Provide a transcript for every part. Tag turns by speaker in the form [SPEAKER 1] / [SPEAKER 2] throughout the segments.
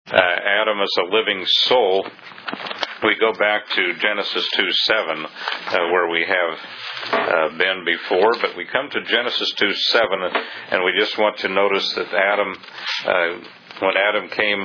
[SPEAKER 1] Adam as a living soul, we go back to Genesis 2:7, where we have been before, but we come to Genesis 2:7, and we just want to notice that Adam, when Adam came,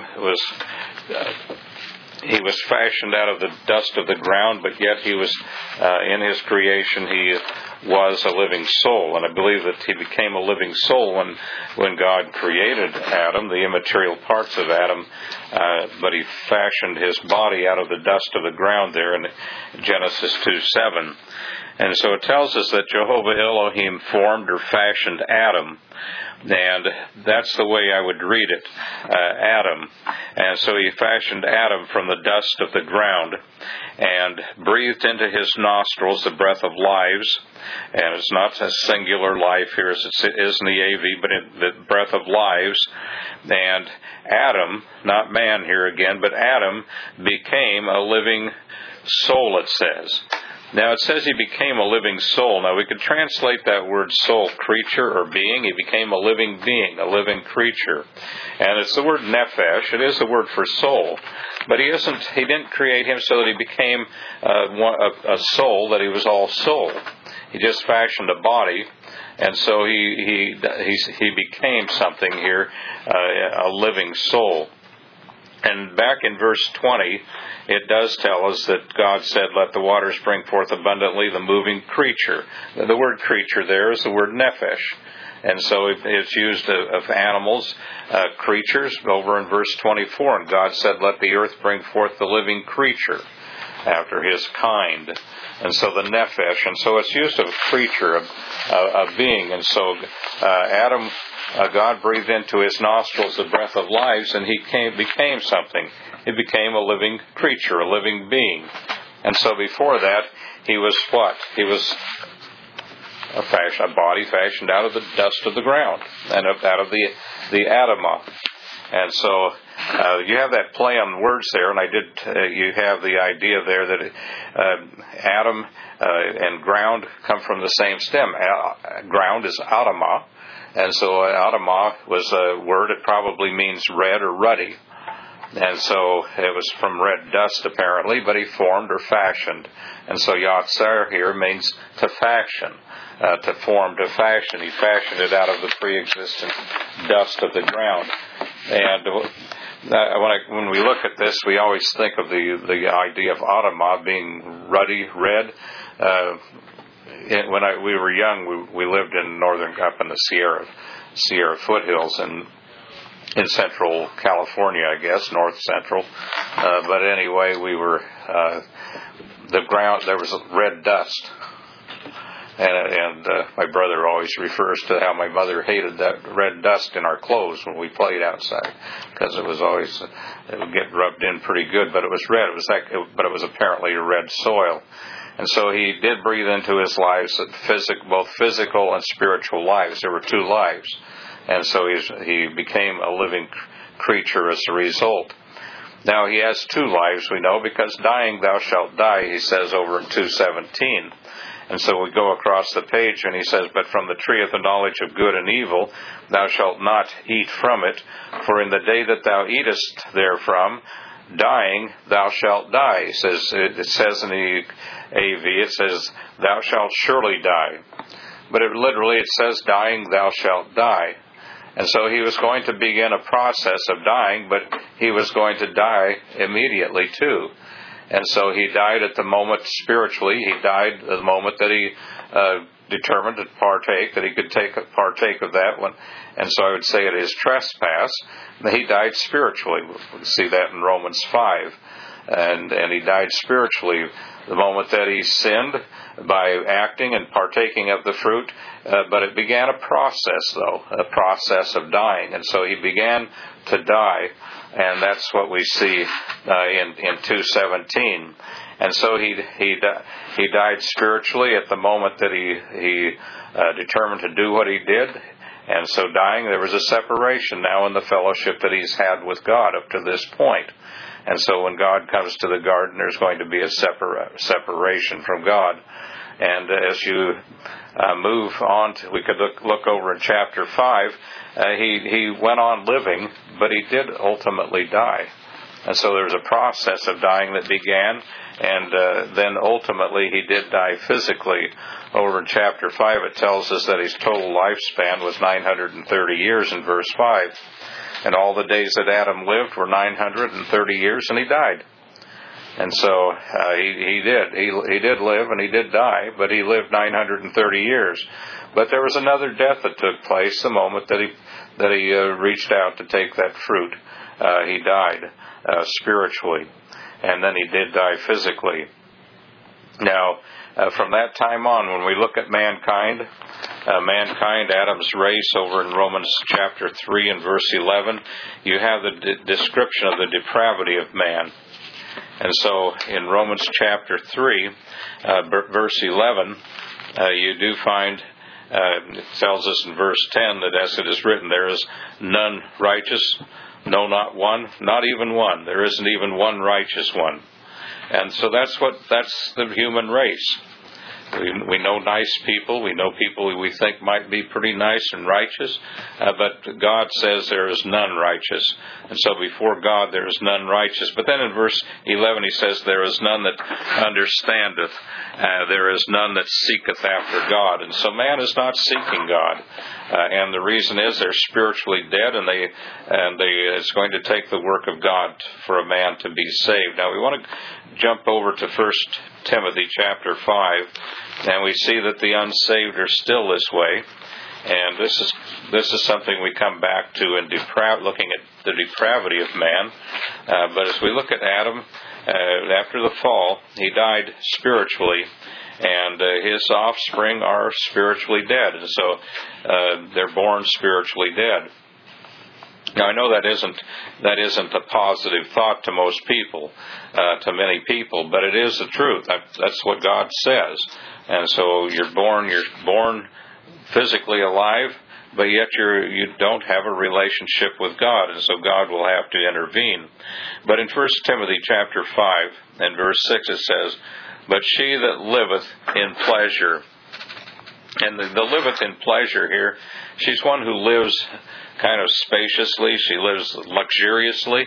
[SPEAKER 1] he was fashioned out of the dust of the ground, but yet he was, in his creation, he was a living soul. And I believe that he became a living soul when God created Adam, the immaterial parts of Adam, but he fashioned his body out of the dust of the ground there in Genesis 2:7. And so it tells us that Jehovah Elohim formed or fashioned Adam. And that's the way I would read it, Adam. And so he fashioned Adam from the dust of the ground and breathed into his nostrils the breath of lives. And it's not a singular life here as it is in the AV, but the breath of lives. And Adam, not man here again, but Adam became a living soul, it says. Now, it says he became a living soul. Now, we could translate that word soul, creature or being. He became a living being, a living creature. And it's the word nephesh. It is the word for soul. But he didn't create him so that he became a soul, that he was all soul. He just fashioned a body. And so he became something here, a living soul. And back in verse 20, it does tell us that God said, "Let the waters bring forth abundantly the moving creature." The word creature there is the word nephesh. And so it's used of animals, creatures, over in verse 24. And God said, "Let the earth bring forth the living creature after his kind." And so the nephesh. And so it's used of a creature, a being. And so Adam, God breathed into his nostrils the breath of lives, and he became something. He became a living creature, a living being. And so before that, he was what? He was a body fashioned out of the dust of the ground and out of the Adamah. And so you have that play on words there, and you have the idea there that Adam and ground come from the same stem. Ground is Adamah, and so Adamah was a word, it probably means red or ruddy. And so it was from red dust apparently, but he formed or fashioned. And so Yatsar here means to fashion, to form, to fashion. He fashioned it out of the pre-existent dust of the ground. And when we look at this, we always think of the idea of Adamah being ruddy red. When we were young, we lived up in the Sierra foothills, and in central California, I guess, north central. But anyway, we were the ground. There was red dust, and my brother always refers to how my mother hated that red dust in our clothes when we played outside, because it would get rubbed in pretty good. But it was red. But it was apparently a red soil. And so he did breathe into his lives both physical and spiritual lives. There were two lives. And so he became a living creature as a result. Now he has two lives, we know, because dying thou shalt die, he says over in 2:17. And so we go across the page and he says, "But from the tree of the knowledge of good and evil thou shalt not eat from it, for in the day that thou eatest therefrom, dying thou shalt die." It says in the AV, it says, "Thou shalt surely die." But it says, "Dying thou shalt die." And so he was going to begin a process of dying, but he was going to die immediately too. And so he died at the moment spiritually. He died at the moment that he determined to partake, that he could partake of that one. And so I would say at his trespass, he died spiritually. We see that in Romans 5. And he died spiritually the moment that he sinned by acting and partaking of the fruit. But it began a process, though, a process of dying. And so he began to die, and that's what we see in 2:17. And so he died spiritually at the moment that he determined to do what he did. And so dying, there was a separation now in the fellowship that he's had with God up to this point. And so when God comes to the garden, there's going to be a separation from God. And as you move on, we could look over in chapter 5, he went on living, but he did ultimately die. And so there was a process of dying that began, and then ultimately he did die physically. Over in chapter 5 it tells us that his total lifespan was 930 years in verse 5. And all the days that Adam lived were 930 years, and he died. And so he did live and he did die, but he lived 930 years. But there was another death that took place the moment that he reached out to take that fruit. He died spiritually, and then he did die physically. Now, from that time on, when we look at mankind, Adam's race, over in Romans chapter 3 and verse 11, you have the description of the depravity of man. And so in Romans chapter 3, verse 11, you do find, it tells us in verse 10 that as it is written, there is none righteous, no, not one, not even one. There isn't even one righteous one. And so that's the human race. We know nice people. We know people we think might be pretty nice and righteous. But God says there is none righteous. And so before God there is none righteous. But then in verse 11 he says, there is none that understandeth. There is none that seeketh after God. And so man is not seeking God. And the reason is they're spiritually dead, and it's going to take the work of God for a man to be saved. Now we want to jump over to 1 Timothy chapter 5, and we see that the unsaved are still this way. And this is something we come back to in looking at the depravity of man. But as we look at Adam, after the fall, he died spiritually, and his offspring are spiritually dead, and so they're born spiritually dead. Now I know that isn't a positive thought to most people, to many people, but it is the truth. That's what God says. And so you're born physically alive, but yet you don't have a relationship with God, and so God will have to intervene. But in 1 Timothy chapter 5 and verse 6 it says, but she that liveth in pleasure, and the liveth in pleasure here, she's one who lives kind of spaciously, she lives luxuriously.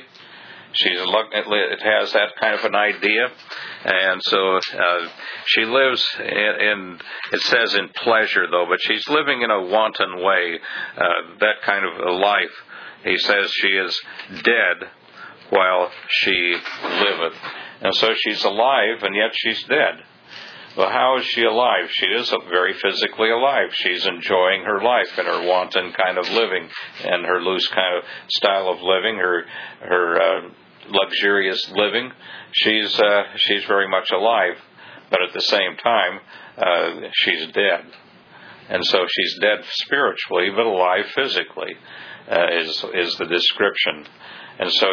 [SPEAKER 1] It has that kind of an idea, and so she lives in. It says in pleasure though, but she's living in a wanton way. That kind of a life. He says she is dead while she liveth, and so she's alive and yet she's dead. Well, how is she alive? She is very physically alive. She's enjoying her life and her wanton kind of living and her loose kind of style of living, her luxurious living. She's very much alive, but at the same time, she's dead. And so she's dead spiritually, but alive physically, is the description. And so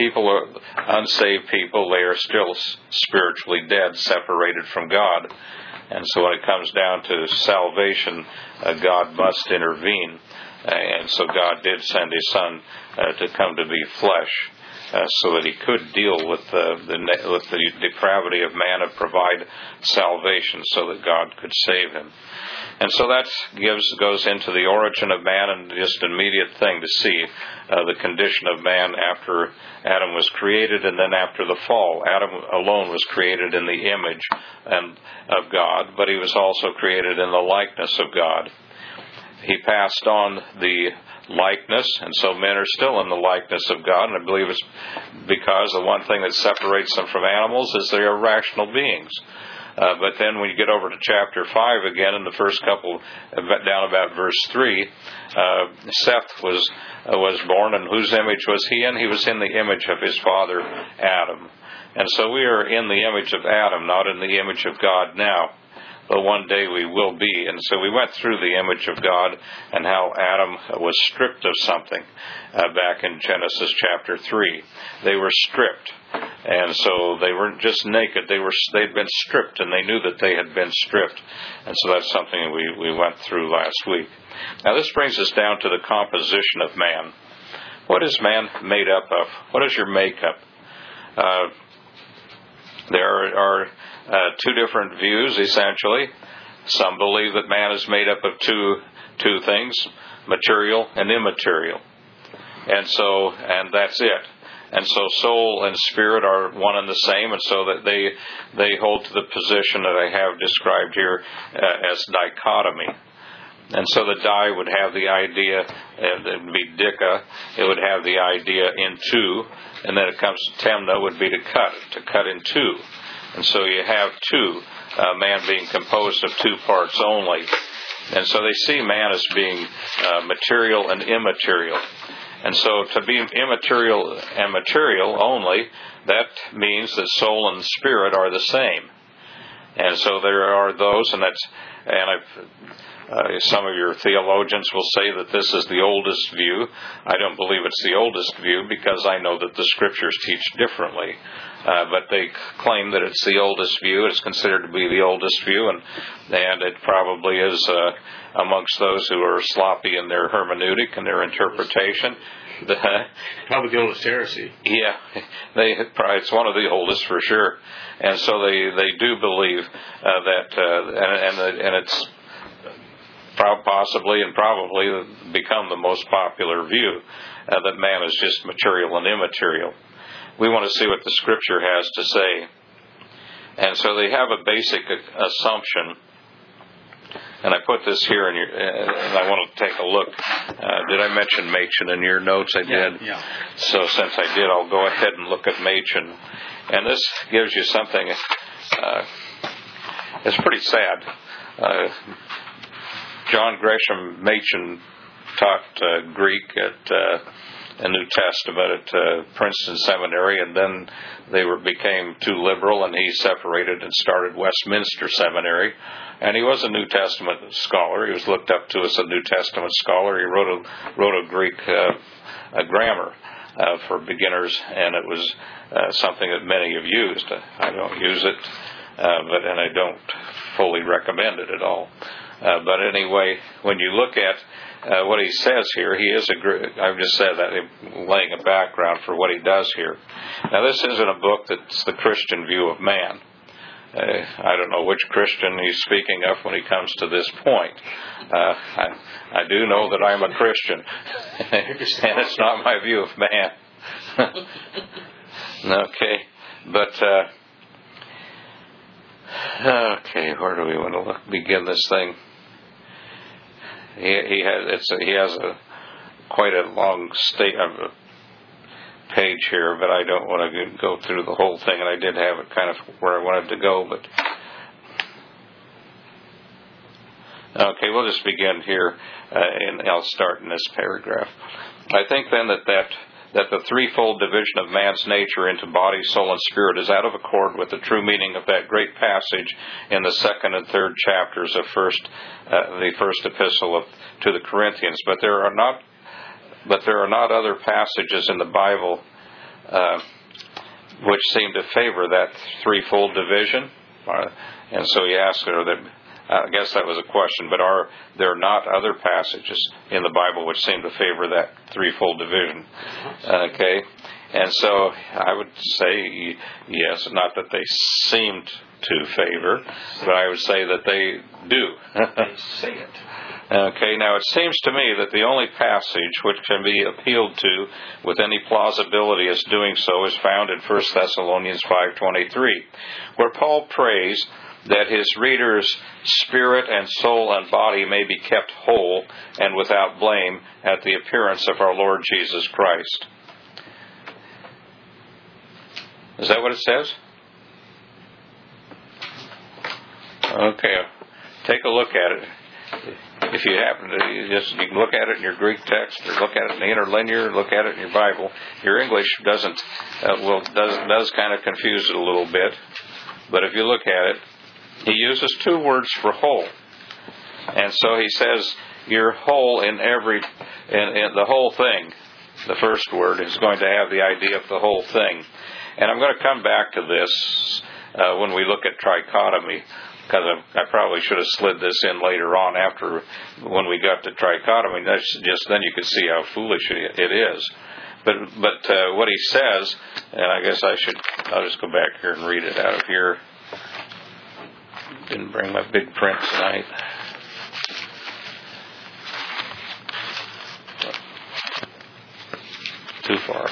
[SPEAKER 1] unsaved people, they are still spiritually dead, separated from God. And so when it comes down to salvation, God must intervene. And so God did send His Son to come to be flesh, so that He could deal with the depravity of man and provide salvation so that God could save him. And so that goes into the origin of man, and just an immediate thing to see the condition of man after Adam was created, and then after the fall. Adam alone was created in the image of God, but he was also created in the likeness of God. He passed on the likeness, and so men are still in the likeness of God, and I believe it's because the one thing that separates them from animals is they are rational beings. But then when you get over to chapter 5 again, in the first couple, down about verse 3, Seth was born, and whose image was he in? He was in the image of his father Adam. And so we are in the image of Adam, not in the image of God now. But one day we will be. And so we went through the image of God and how Adam was stripped of something back in Genesis chapter 3. They were stripped. And so they weren't just naked. They'd been stripped, and they knew that they had been stripped. And so that's something we went through last week. Now this brings us down to the composition of man. What is man made up of? What is your makeup? There are two different views, essentially. Some believe that man is made up of two things, material and immaterial. And that's it. And so soul and spirit are one and the same, and so that they hold to the position that I have described here as dichotomy. And so the di would have the idea, it would be dika, it would have the idea in two, and then it comes to temna, would be to cut in two. And so you have two, man being composed of two parts only. And so they see man as being material and immaterial. And so to be immaterial and material only, that means that soul and spirit are the same. And so there are those, some of your theologians will say that this is the oldest view. I don't believe it's the oldest view because I know that the Scriptures teach differently. But they claim that it's the oldest view. It's considered to be the oldest view, and it probably is amongst those who are sloppy in their hermeneutic and their interpretation.
[SPEAKER 2] Probably the oldest heresy.
[SPEAKER 1] Yeah, it's one of the oldest for sure. And so they do believe that, and it's possibly and probably become the most popular view, that man is just material and immaterial. We want to see what the Scripture has to say. And so they have a basic assumption, and I put this here, and I want to take a look. Did I mention Machen in your notes? I did.
[SPEAKER 2] Yeah.
[SPEAKER 1] So since I did, I'll go ahead and look at Machen. And this gives you something. It's pretty sad. John Gresham Machen taught Greek at the New Testament at Princeton Seminary, and then they became too liberal, and he separated and started Westminster Seminary. And he was a New Testament scholar. He was looked up to as a New Testament scholar. He wrote a Greek grammar for beginners, and it was something that many have used. I don't use it, and I don't fully recommend it at all. But anyway, when you look at what he says here, he is I've just said that, laying a background for what he does here. Now, this isn't a book that's the Christian view of man. I don't know which Christian he's speaking of when he comes to this point. I do know that I'm a Christian, and it's not my view of man. Okay, but okay, where do we want to begin this thing? He has quite a long page here, but I don't want to go through the whole thing, and I did have it kind of where I wanted to go, but okay, we'll just begin here, and I'll start in this paragraph. I think then that the threefold division of man's nature into body, soul, and spirit is out of accord with the true meaning of that great passage in the 2nd and 3rd chapters of the first epistle to the Corinthians. But there are not other passages in the Bible which seem to favor that threefold division. And so he asked her that. I guess that was a question, but are there not other passages in the Bible which seem to favor that threefold division? Okay, and so I would say yes, not that they seemed to favor, but I would say that they do.
[SPEAKER 2] They say it.
[SPEAKER 1] Okay, now it seems to me that the only passage which can be appealed to with any plausibility as doing so is found in 1 Thessalonians 5:23, where Paul prays that his readers' spirit and soul and body may be kept whole and without blame at the appearance of our Lord Jesus Christ. Is that what it says? Okay, take a look at it. If you happen to, you can look at it in your Greek text, or look at it in the interlinear, look at it in your Bible. Your English does kind of confuse it a little bit, but if you look at it, he uses two words for whole. And so he says, you're whole in the whole thing. The first word is going to have the idea of the whole thing. And I'm going to come back to this when we look at trichotomy, because I probably should have slid this in later on when we got to trichotomy. That's just then you could see how foolish it is. But what he says, and I guess I'll just go back here and read it out of here. Didn't bring my big print tonight. Too far.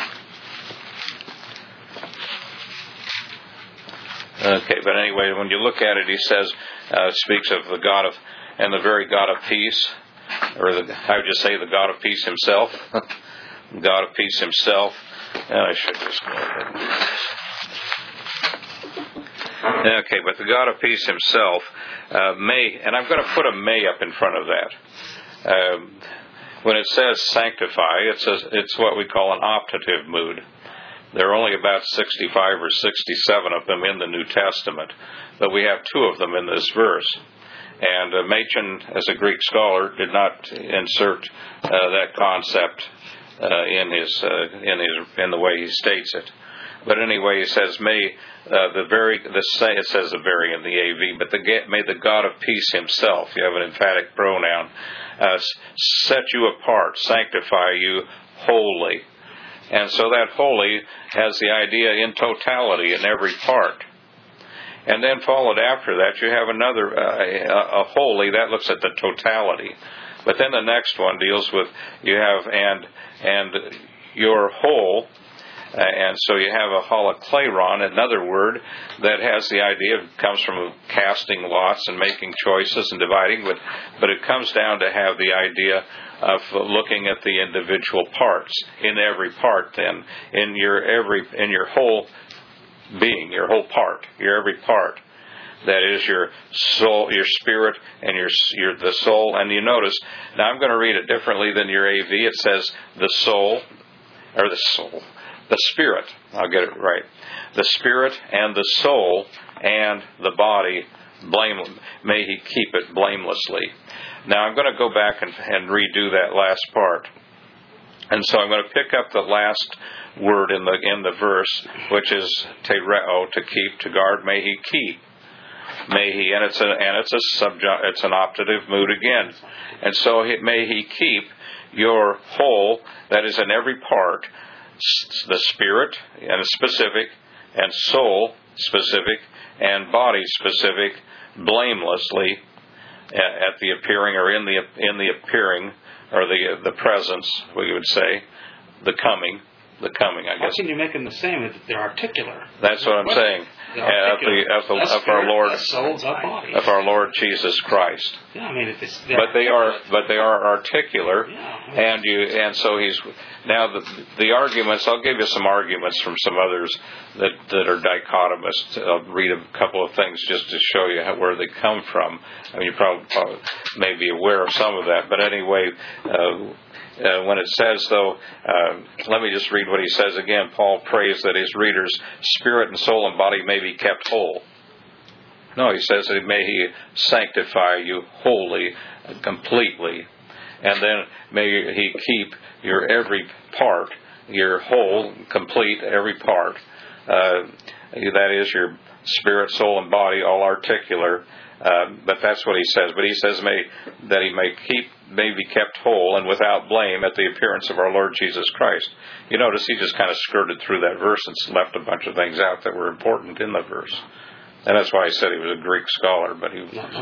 [SPEAKER 1] Okay, but anyway, when you look at it, he says, speaks of the God of, and the very God of peace, or how would you say, the God of peace himself? God of peace himself. And I should just go ahead. Okay, but the God of peace himself may, and I'm going to put a may up in front of that. When it says sanctify, it's what we call an optative mood. There are only about 65 or 67 of them in the New Testament, but we have 2 of them in this verse. And Machen, as a Greek scholar, did not insert that concept in the way he states it. But anyway, he says, it says the very in the AV, but may the God of peace himself, you have an emphatic pronoun, set you apart, sanctify you wholly. And so that holy has the idea in totality in every part. And then followed after that, you have another, a holy, that looks at the totality. But then the next one deals with, you have, and your whole, and so you have a holokleron, another word that has the idea, comes from casting lots and making choices and dividing, but it comes down to have the idea of looking at the individual parts, in every part then, in your whole being, your whole part, your every part. That is your soul, your spirit, and the soul. And you notice, now I'm going to read it differently than your AV. It says the spirit. I'll get it right. The spirit and the soul and the body, may he keep it blamelessly. Now I'm going to go back and redo that last part. And so I'm going to pick up the last word in the verse, which is tereo, to keep, to guard. May he keep. May he, and it's an optative mood again. And so may he keep your whole, that is in every part, the spirit and specific, and soul specific, and body specific, blamelessly at the appearing, or in the appearing, or the presence, we would say, the coming, I guess.
[SPEAKER 2] How can you make them the same if they're articular?
[SPEAKER 1] That's what I'm saying. Of our Lord, of our Lord Jesus Christ.
[SPEAKER 2] Yeah, I mean,
[SPEAKER 1] but they are articular, yeah. And so he's now the arguments. I'll give you some arguments from some others that are dichotomous. I'll read a couple of things just to show you where they come from. I mean, you probably may be aware of some of that, but anyway. When it says, though, let me just read what he says again. Paul prays that his readers' spirit and soul and body may be kept whole. No, he says that may he sanctify you wholly, completely. And then may he keep your every part, your whole, complete, every part. That is your spirit, soul, and body, all articular. But that's what he says. But he says that he may be kept whole and without blame at the appearance of our Lord Jesus Christ. You notice he just kind of skirted through that verse and left a bunch of things out that were important in the verse. And that's why I said he was a Greek scholar, but he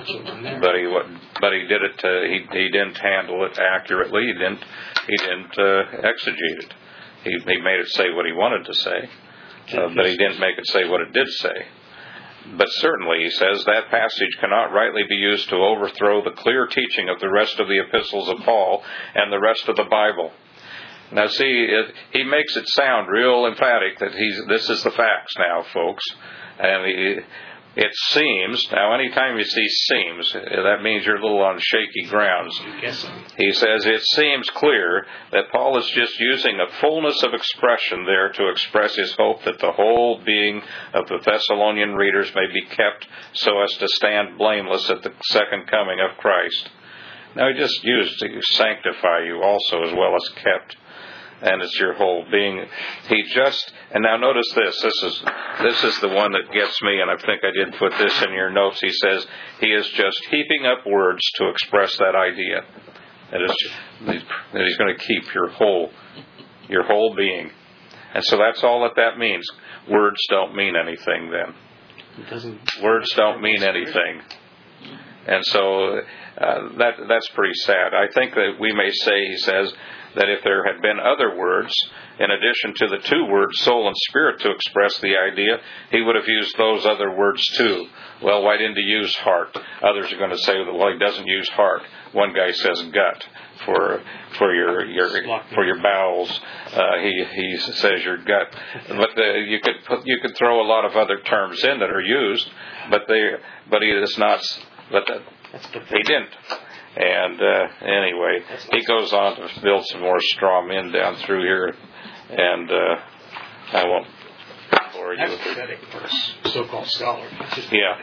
[SPEAKER 1] did it. He didn't handle it accurately. He didn't exegete it. He made it say what he wanted to say, but he didn't make it say what it did say. But certainly, he says, that passage cannot rightly be used to overthrow the clear teaching of the rest of the epistles of Paul and the rest of the Bible. Now, see, he makes it sound real emphatic that this is the facts now, folks. And it seems, now anytime you see seems, that means you're a little on shaky grounds. He says it seems clear that Paul is just using a fullness of expression there to express his hope that the whole being of the Thessalonian readers may be kept so as to stand blameless at the second coming of Christ. Now he just used to sanctify you also as well as kept. And it's your whole being. And now notice this. This is the one that gets me, and I think I did put this in your notes. He says he is just heaping up words to express that idea. That he's going to keep your whole your whole being. And so that's all that means. Words don't mean anything then. Words don't mean anything. And so that's pretty sad. I think that we may say, he says, that if there had been other words, in addition to the two words, soul and spirit, to express the idea, he would have used those other words too. Well, why didn't he use heart? Others are going to say, well, he doesn't use heart. One guy says gut for your bowels. He says your gut. But you could throw a lot of other terms in that are used, but he is not. But he didn't. And anyway, he goes on to build some more straw men down through here, and I won't bore you.
[SPEAKER 2] That's pathetic for a so-called scholar.
[SPEAKER 1] Yeah,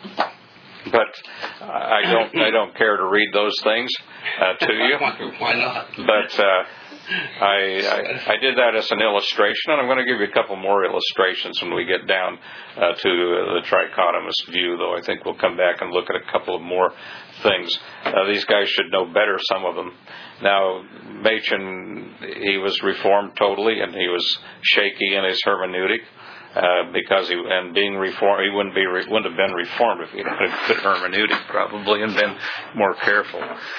[SPEAKER 1] but I don't care to read those things to you.
[SPEAKER 2] Why not?
[SPEAKER 1] But I did that as an illustration, and I'm going to give you a couple more illustrations when we get down to the trichotomous view, though I think we'll come back and look at a couple of more things. These guys should know better, some of them. Now, Machen, he was reformed totally, and he was shaky in his hermeneutic. Because being reformed, he wouldn't have been reformed if he had a good hermeneutic, probably, and been more careful.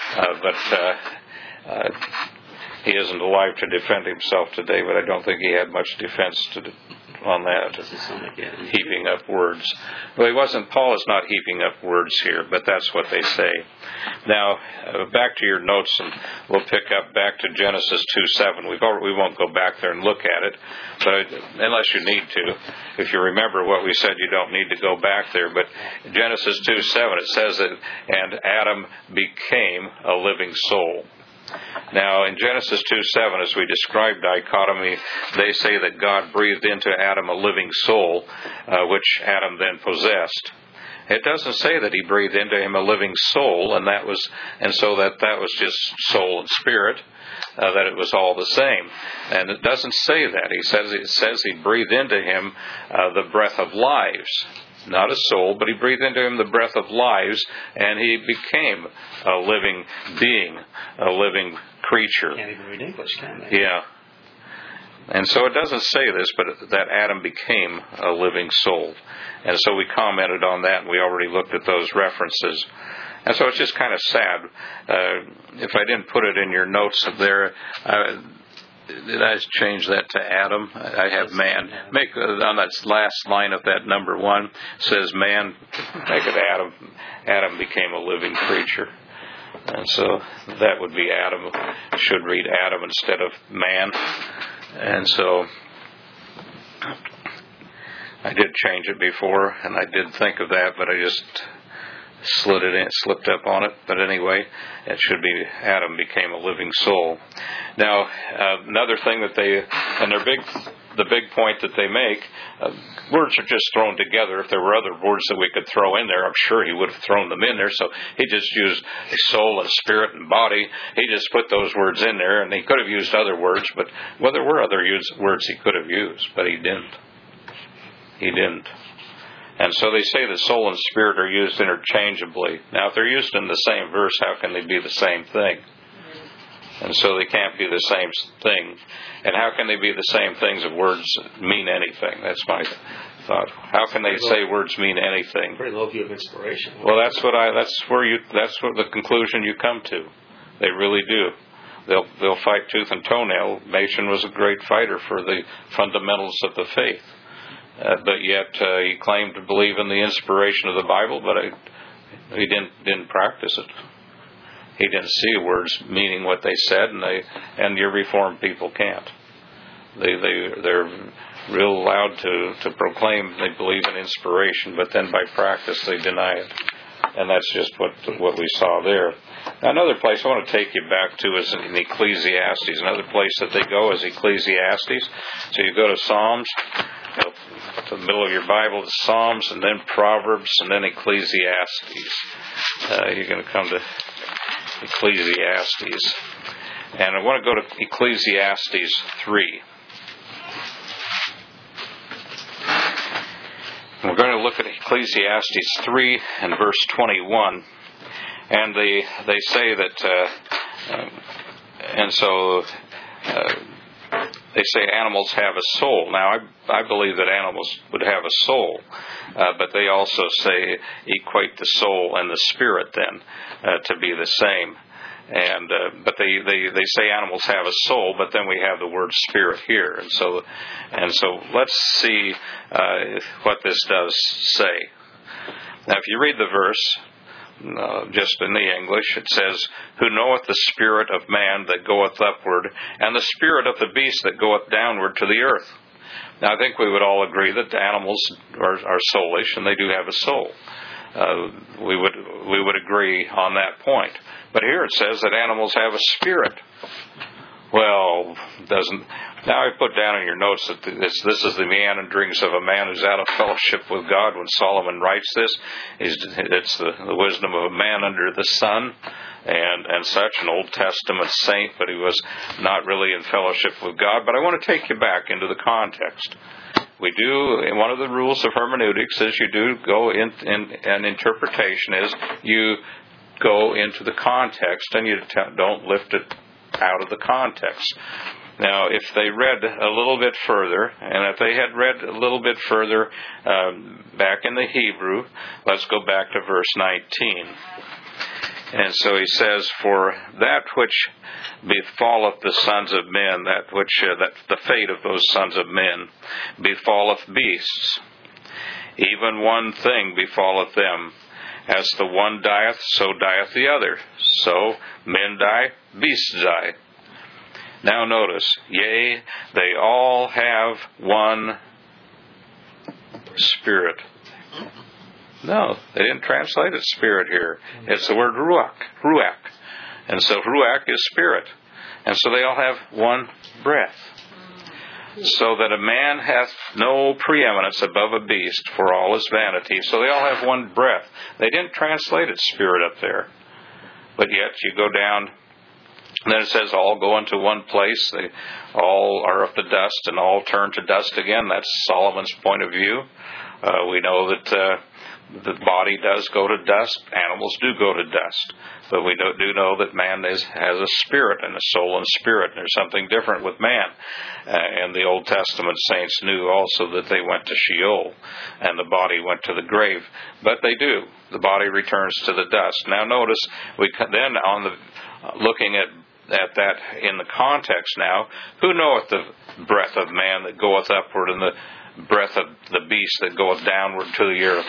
[SPEAKER 1] But he isn't alive to defend himself today. But I don't think he had much defense on that. Heaping up words. Well, Paul is not heaping up words here, but that's what they say. Now, back to your notes, and we'll pick up back to Genesis 2:7. We won't go back there and look at it, but unless you need to. If you remember what we said, you don't need to go back there. But Genesis 2:7, it says that, and Adam became a living soul. Now, in Genesis 2:7, as we describe dichotomy, they say that God breathed into Adam a living soul, which Adam then possessed. It doesn't say that he breathed into him a living soul, and so that was just soul and spirit, that it was all the same. And it doesn't say that. It says he breathed into him the breath of lives. Not a soul, but he breathed into him the breath of lives, and he became a living being, a living creature.
[SPEAKER 2] Can't even read English, can they?
[SPEAKER 1] Yeah. And so it doesn't say this, but that Adam became a living soul. And so we commented on that, and we already looked at those references. And so it's just kind of sad. If I didn't put it in your notes there, did I change that to Adam? I have man. Make on that last line of that number 1 says man. Make it Adam. Adam became a living creature, and so that would be Adam. Should read Adam instead of man. And so I did change it before, and I did think of that, but I just slipped up on it. But anyway, it should be Adam became a living soul. Now, another thing that the big point that they make, words are just thrown together. If there were other words that we could throw in there, I'm sure he would have thrown them in there. So he just used soul and spirit and body. He just put those words in there, and he could have used other words, but well, there were other words he could have used, but he didn't. He didn't. And so they say that soul and spirit are used interchangeably. Now, if they're used in the same verse, how can they be the same thing? And so they can't be the same thing. And how can they be the same things if words mean anything? That's my thought. How can they say words mean anything?
[SPEAKER 2] Very low view of inspiration.
[SPEAKER 1] Well, that's what the conclusion you come to. They really do. They'll fight tooth and toenail. Machen was a great fighter for the fundamentals of the faith. But yet he claimed to believe in the inspiration of the Bible, but he didn't practice it. He didn't see words meaning what they said, and your Reformed people can't. They're real loud to proclaim they believe in inspiration, but then by practice they deny it. And that's just what we saw there. Now, another place I want to take you back to is in Ecclesiastes. Another place that they go is Ecclesiastes. So you go to Psalms, to the middle of your Bible, to Psalms, and then Proverbs, and then Ecclesiastes. You're going to come to Ecclesiastes. And I want to go to Ecclesiastes 3. We're going to look at Ecclesiastes 3 and verse 21. And they say that, and so they say animals have a soul. Now, I believe that animals would have a soul, but they also say equate the soul and the spirit then to be the same. And but they say animals have a soul, but then we have the word spirit here, and so let's see what this does say. Now, if you read the verse, just in the English, it says, "Who knoweth the spirit of man that goeth upward, and the spirit of the beast that goeth downward to the earth." Now, I think we would all agree that the animals are soulish, and they do have a soul. We would agree on that point. But here it says that animals have a spirit. Well, doesn't. Now I put down in your notes that this is the meanderings of a man who's out of fellowship with God. When Solomon writes this, it's the wisdom of a man under the sun, and such, an Old Testament saint, but he was not really in fellowship with God. But I want to take you back into the context. We do, and one of the rules of hermeneutics is you do go in an interpretation is you go into the context and you don't lift it out of the context. Now, if they read a little bit further, and if they had read a little bit further back in the Hebrew, let's go back to verse 19. And so he says, "For that which befalleth the sons of men, that the fate of those sons of men, befalleth beasts. Even one thing befalleth them. As the one dieth, so dieth the other. So men die, beasts die." Now notice, "Yea, they all have one spirit." No, they didn't translate it spirit here. It's the word ruach. And so ruach is spirit. And so they all have one breath. "So that a man hath no preeminence above a beast, for all is vanity." So they all have one breath. They didn't translate it spirit up there. But yet you go down, and then it says all go into one place. They all are of the dust and all turn to dust again. That's Solomon's point of view. We know that the body does go to dust. Animals do go to dust. But we do know that man has a spirit and a soul and spirit. And there's something different with man. And the Old Testament saints knew also that they went to Sheol and the body went to the grave. But they do. The body returns to the dust. Now notice, we then looking at that in the context now, "Who knoweth the breath of man that goeth upward, and the breath of the beast that goeth downward to the earth?"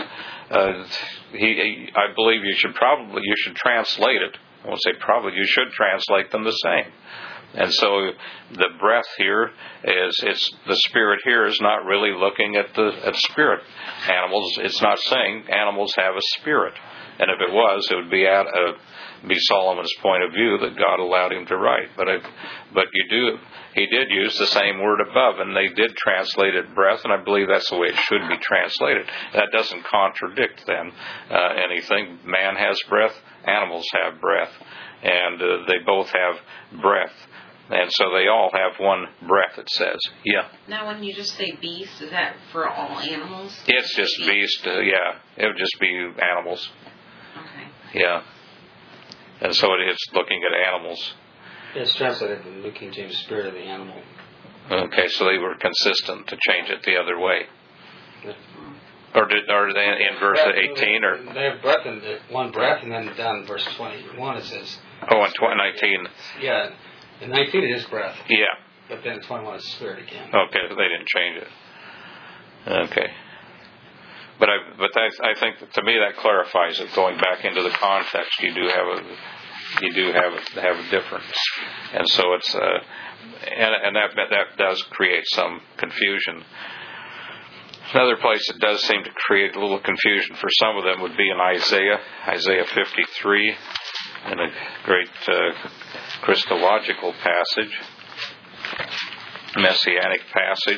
[SPEAKER 1] I believe you should translate it. I won't say probably, you should translate them the same. And so the breath here it's the spirit here is not really looking at spirit. Animals, it's not saying animals have a spirit. And if it was, it would be Solomon's point of view that God allowed him to write. But he did use the same word above, and they did translate it breath, and I believe that's the way it should be translated. That doesn't contradict then anything. Man has breath, animals have breath, and they both have breath. And so they all have one breath, it says. Yeah.
[SPEAKER 3] Now, when you just say beast, is that for all animals?
[SPEAKER 1] It's just beast, yeah. It would just be animals.
[SPEAKER 3] Okay.
[SPEAKER 1] Yeah. And so it's looking at animals.
[SPEAKER 2] It's translated in the New King James, spirit of the animal.
[SPEAKER 1] Okay, so they were consistent to change it the other way. Or they in verse 18? Or
[SPEAKER 2] they have breath in one breath, and then down in verse 21 it says...
[SPEAKER 1] Oh, in 19.
[SPEAKER 2] Yeah. In 19 it is breath.
[SPEAKER 1] Yeah.
[SPEAKER 2] But then in 21 it's spirit again.
[SPEAKER 1] Okay, they didn't change it. Okay. But I think that, to me, that clarifies it. Going back into the context, you do have a difference, and so it's and that does create some confusion. Another place that does seem to create a little confusion for some of them would be in Isaiah 53, in a great Christological passage, messianic passage.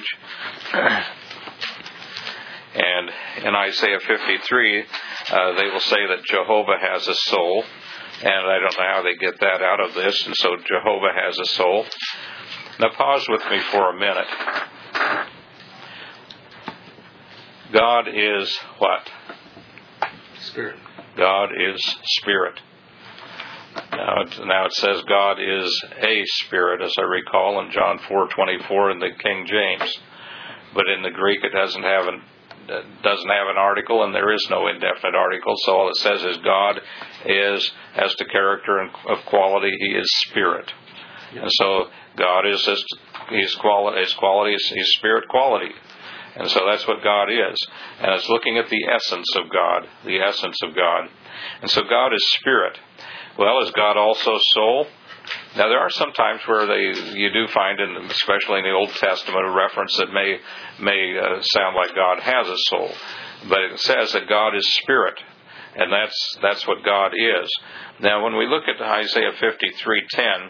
[SPEAKER 1] And in Isaiah 53, they will say that Jehovah has a soul. And I don't know how they get that out of this. And so Jehovah has a soul. Now pause with me for a minute. God is what?
[SPEAKER 2] Spirit.
[SPEAKER 1] God is spirit. Now it says God is a spirit, as I recall, in John 4:24 in the King James. But in the Greek it doesn't have an article, and there is no indefinite article, so all it says is God has the character of quality. He is spirit. And so God is His quality is spirit quality. And so that's what God is. And it's looking at the essence of God. The essence of God. And so God is spirit. Well, is God also soul? Now, there are some times where you do find, especially in the Old Testament, a reference that may sound like God has a soul. But it says that God is spirit. And that's what God is. Now, when we look at Isaiah 53:10,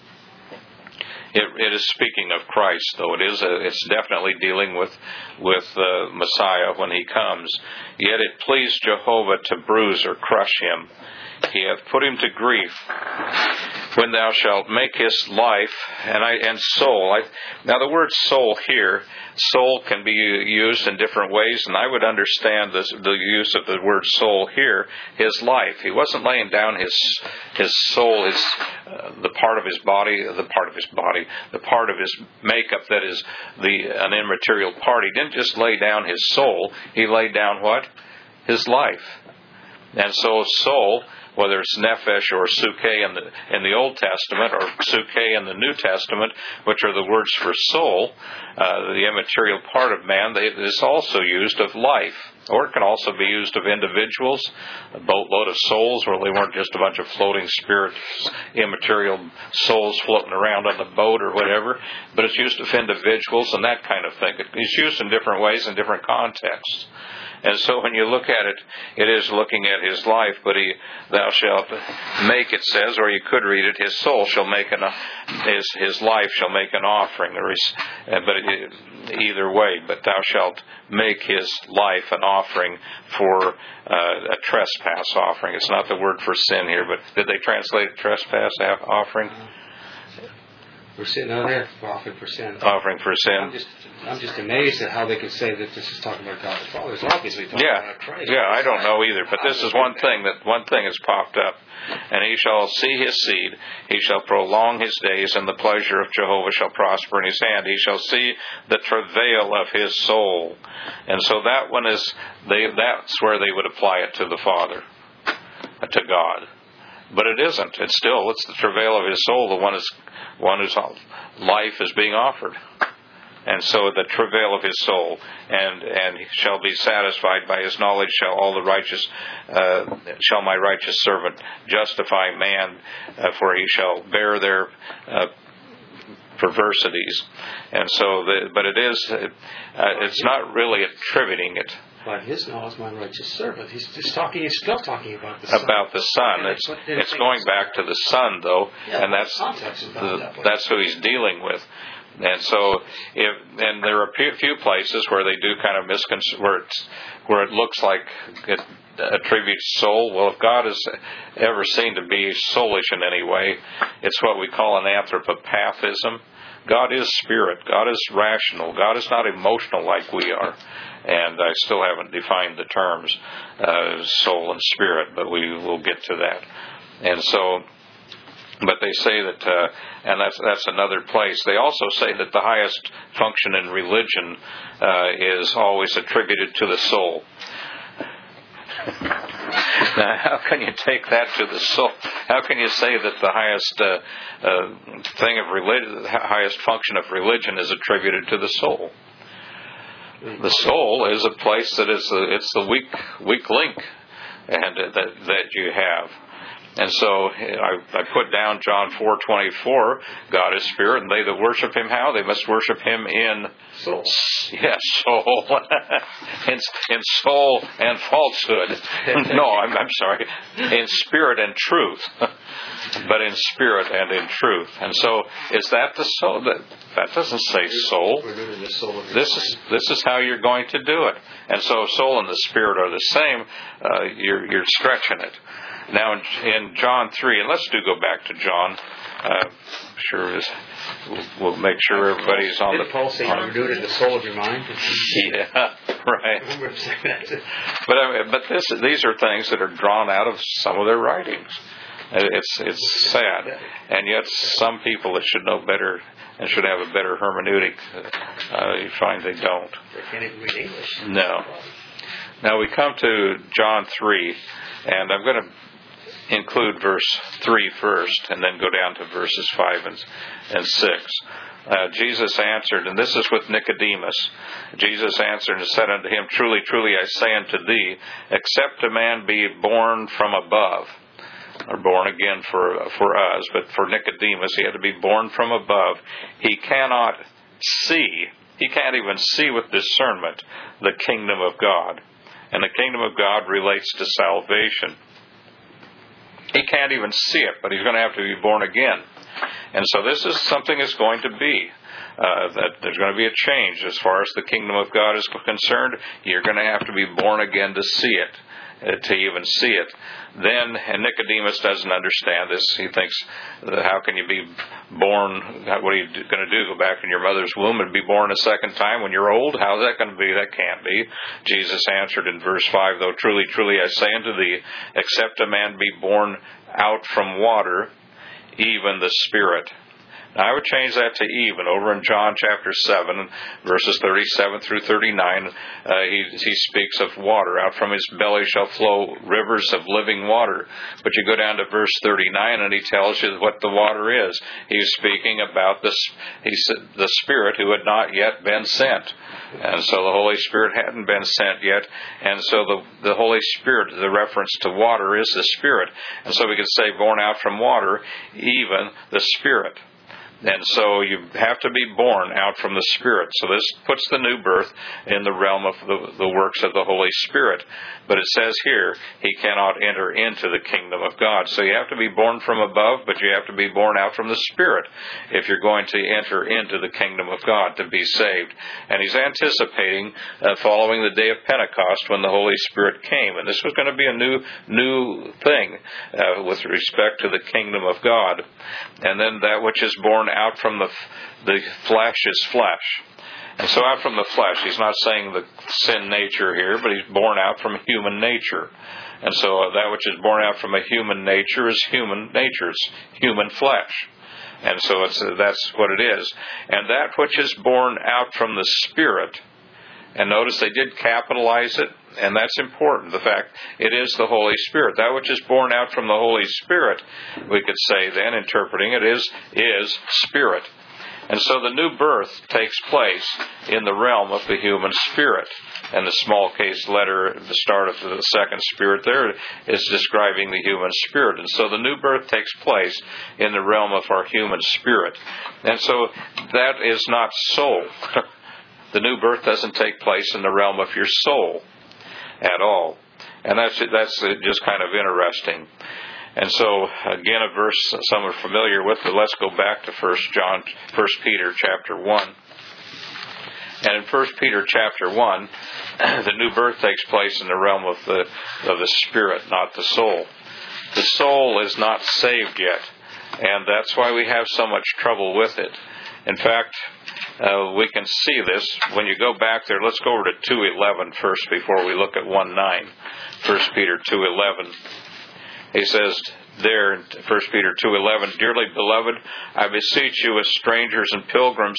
[SPEAKER 1] it is speaking of Christ, though it's definitely dealing with the Messiah when He comes. Yet it pleased Jehovah to bruise or crush Him. He hath put Him to grief. When thou shalt make His life and soul. Now the word soul here, soul can be used in different ways, and I would understand the use of the word soul here, His life. He wasn't laying down His soul, the part of His body, the part of His makeup that is an immaterial part. He didn't just lay down His soul. He laid down what? His life. And so soul, whether it's nephesh or suke in the Old Testament or suke in the New Testament, which are the words for soul, the immaterial part of man, it's also used of life. Or it can also be used of individuals, a boatload of souls, where they weren't just a bunch of floating spirits, immaterial souls floating around on the boat or whatever, but it's used of individuals and that kind of thing. It's used in different ways in different contexts. And so when you look at it, it is looking at His life, but thou shalt make, it says, or you could read it, His soul shall make His life shall make an offering, but either way, but thou shalt make His life an offering for a trespass offering. It's not the word for sin here, but did they translate trespass offering?
[SPEAKER 2] For sin, no, they're offering for sin.
[SPEAKER 1] Offering for sin.
[SPEAKER 2] I'm just amazed at how they could say that this is talking about God the Father. It's obviously talking about Christ.
[SPEAKER 1] Yeah, I don't know either, but this is one thing has popped up. And he shall see his seed, he shall prolong his days, and the pleasure of Jehovah shall prosper in his hand. He shall see the travail of his soul. And so that one that's where they would apply it to the Father, to God. But it isn't. It's the travail of his soul, the one whose life is being offered. And so the travail of his soul, and shall be satisfied by his knowledge, shall my righteous servant justify man, for he shall bear their perversities. And so, it's not really attributing it.
[SPEAKER 2] By his knowledge, my righteous servant. He's still talking about the Son.
[SPEAKER 1] About the Son. It's going back to the Son, though, and that's who he's dealing with. And so, and there are a few places where they do kind of where it looks like it attributes soul. Well, if God is ever seen to be soulish in any way, it's what we call an anthropopathism. God is spirit. God is rational. God is not emotional like we are. And I still haven't defined the terms soul and spirit, but we will get to that. And so, but they say that, and that's another place. They also say that the highest function in religion is always attributed to the soul. Now, how can you take that to the soul? How can you say that the highest thing of religion, the highest function of religion, is attributed to the soul? The soul is a place that it's the weak link, and that you have. And so I put down John 4:24. God is spirit, and they that worship Him, how? They must worship Him in
[SPEAKER 2] soul.
[SPEAKER 1] Yes, soul. in soul and falsehood. No, I'm sorry. In spirit and truth. But in spirit and in truth. And so, is that the soul? That doesn't say soul. This is how you're going to do it. And so, if soul and the spirit are the same, you're stretching it. Now in John 3, and let's go back to John. We'll make sure everybody's on the...
[SPEAKER 2] Did Paul say you're doing it in the soul of your mind?
[SPEAKER 1] Yeah, right. But these are things that are drawn out of some of their writings. It's sad, and yet some people that should know better and should have a better hermeneutic, you find they don't.
[SPEAKER 2] They can't even read English.
[SPEAKER 1] No. Now we come to John 3, and I'm going to include verse 3 first, and then go down to verses 5 and 6. Jesus answered, and this is with Nicodemus. Jesus answered and said unto him, Truly, truly, I say unto thee, except a man be born from above, or born again for us, but for Nicodemus, he had to be born from above. He cannot see, he can't even see with discernment the kingdom of God. And the kingdom of God relates to salvation. He can't even see it, but he's going to have to be born again. And so this is something that's going to be. That there's going to be a change as far as the kingdom of God is concerned. You're going to have to be born again to see it, to even see it. Then, and Nicodemus doesn't understand this. He thinks, how can you be born? What are you going to do? Go back in your mother's womb and be born a second time when you're old? How's that going to be? That can't be. Jesus answered in verse 5, Though truly, truly, I say unto thee, except a man be born out from water, even the Spirit. Now, I would change that to even. Over in John chapter 7, verses 37 through 39, he speaks of water. Out from his belly shall flow rivers of living water. But you go down to verse 39, and he tells you what the water is. He's speaking about the Spirit who had not yet been sent. And so the Holy Spirit hadn't been sent yet. And so the Holy Spirit, the reference to water, is the Spirit. And so we could say, born out from water, even the Spirit. And so you have to be born out from the Spirit. So this puts the new birth in the realm of the works of the Holy Spirit. But it says here, he cannot enter into the kingdom of God. So you have to be born from above, but you have to be born out from the Spirit if you're going to enter into the kingdom of God to be saved. And he's anticipating following the day of Pentecost when the Holy Spirit came. And this was going to be a new thing with respect to the kingdom of God. And then that which is born out from the flesh is flesh. And so out from the flesh, he's not saying the sin nature here, but he's born out from human nature. And so that which is born out from a human nature is human nature. It's human flesh. And so that's what it is. And that which is born out from the Spirit, and notice they did capitalize it, and that's important, the fact it is the Holy Spirit. That which is born out from the Holy Spirit, we could say then, interpreting it, is Spirit. And so the new birth takes place in the realm of the human spirit. And the small case letter at the start of the second spirit there is describing the human spirit. And so the new birth takes place in the realm of our human spirit. And so that is not soul. The new birth doesn't take place in the realm of your soul at all. And that's just kind of interesting. And so, again, a verse some are familiar with, but let's go back to 1 Peter chapter 1. And in 1 Peter chapter 1, the new birth takes place in the realm of the spirit, not the soul. The soul is not saved yet, and that's why we have so much trouble with it. In fact, we can see this when you go back there. Let's go over to 2:11 first before we look at 1:9. 1 Peter 2:11. He says there in 1 Peter 2:11, Dearly beloved, I beseech you as strangers and pilgrims,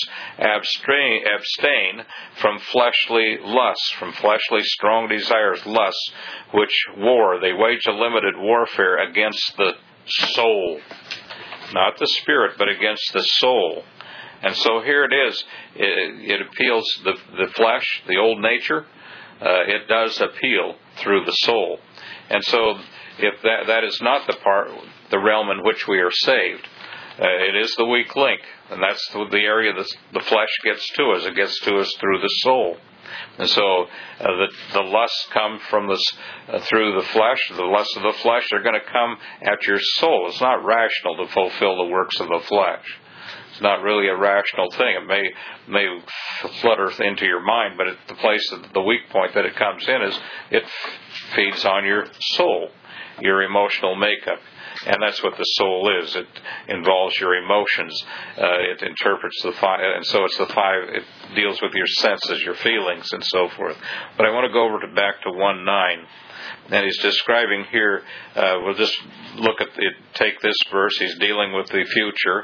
[SPEAKER 1] abstain from fleshly lusts, from fleshly strong desires, lusts, which they wage a limited warfare against the soul. Not the spirit, but against the soul. And so here it is. It appeals the flesh, the old nature. It does appeal through the soul. And so if that is not the realm in which we are saved. It is the weak link, and that's the area that the flesh gets to us. It gets to us through the soul. And so the lusts come from through the flesh. The lusts of the flesh are going to come at your soul. It's not rational to fulfill the works of the flesh. It's not really a rational thing. It may flutter into your mind, but the weak point that it comes in is it feeds on your soul, your emotional makeup. And that's what the soul is. It involves your emotions. It interprets the five, and so it's the five. It deals with your senses, your feelings, and so forth. But I want to go over back to 1:9. And he's describing here, we'll just look at it, take this verse, he's dealing with the future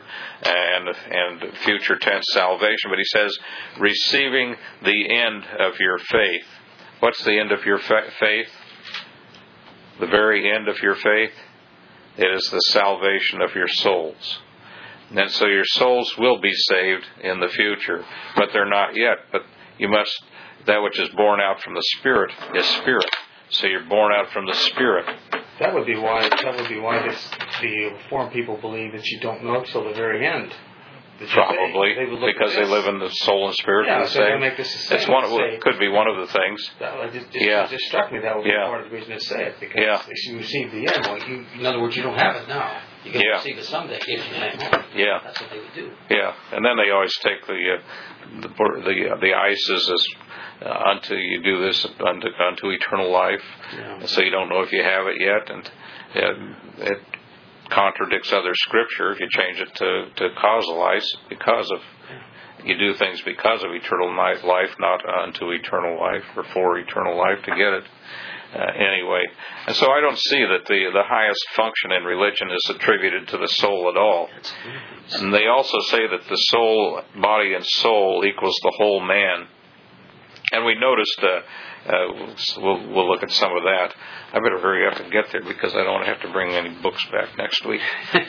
[SPEAKER 1] and future tense salvation, but he says, receiving the end of your faith. What's the end of your faith? The very end of your faith? It is the salvation of your souls. And so your souls will be saved in the future, but they're not yet. But you must, that which is born out from the Spirit is Spirit. So you're born out from the Spirit.
[SPEAKER 2] That would be why the Reformed people believe that you don't know till the very end.
[SPEAKER 1] Probably, because they live in the soul and spirit.
[SPEAKER 2] Yeah,
[SPEAKER 1] the
[SPEAKER 2] so
[SPEAKER 1] same.
[SPEAKER 2] they make this the same.
[SPEAKER 1] It's it could be one of the things.
[SPEAKER 2] It just struck me that would be part of the reason to say it, because you receive the end. Well, in other words, you don't have it now. You're going to receive it someday if you hang on.
[SPEAKER 1] Yeah.
[SPEAKER 2] That's what they would do.
[SPEAKER 1] Yeah, and then they always take the ices as until you do this unto eternal life. Yeah. So you don't know if you have it yet, and it contradicts other scripture if you change it to causalize, because of you do things because of eternal life, not unto eternal life or for eternal life to get it. Anyway, and so I don't see that the highest function in religion is attributed to the soul at all. And they also say that the soul, body and soul equals the whole man. And we noticed, we'll look at some of that. I better hurry up and get there because I don't have to bring any books back next week.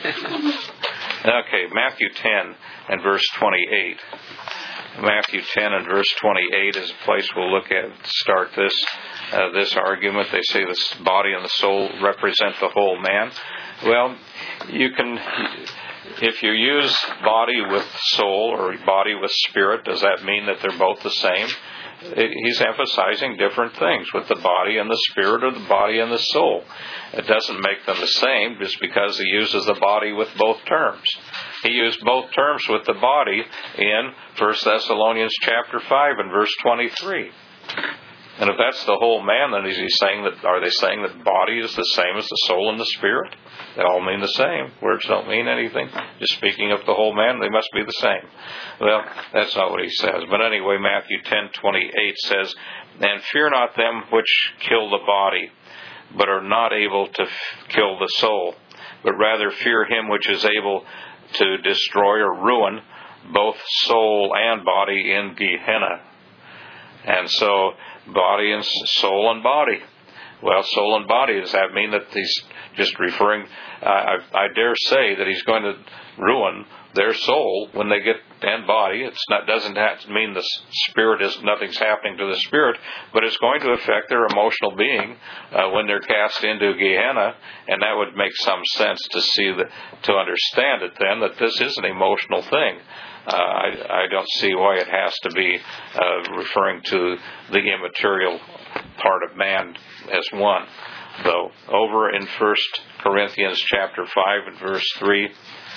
[SPEAKER 1] Okay, Matthew 10 and verse 28. Matthew 10 and verse 28 is a place we'll look at, start this argument. They say the body and the soul represent the whole man. Well, you can, if you use body with soul or body with spirit, does that mean that they're both the same? He's emphasizing different things with the body and the spirit, or the body and the soul. It doesn't make them the same just because he uses the body with both terms. He used both terms with the body in 1 Thessalonians chapter 5 and verse 23. And if that's the whole man, then is he saying that? Are they saying that body is the same as the soul and the spirit? They all mean the same. Words don't mean anything. Just speaking of the whole man, they must be the same. Well, that's not what he says. But anyway, Matthew 10:28 says, "And fear not them which kill the body, but are not able to kill the soul, but rather fear him which is able to destroy or ruin both soul and body in Gehenna." And so, body and soul and body. Well, soul and body, does that mean that he's just referring, I dare say that he's going to ruin their soul when they get, and body. Doesn't have to mean the spirit is, nothing's happening to the spirit, but it's going to affect their emotional being when they're cast into Gehenna, and that would make some sense to understand it then, that this is an emotional thing. I don't see why it has to be referring to the immaterial part of man as one. Though, over in 1 Corinthians chapter 5 and verse 3,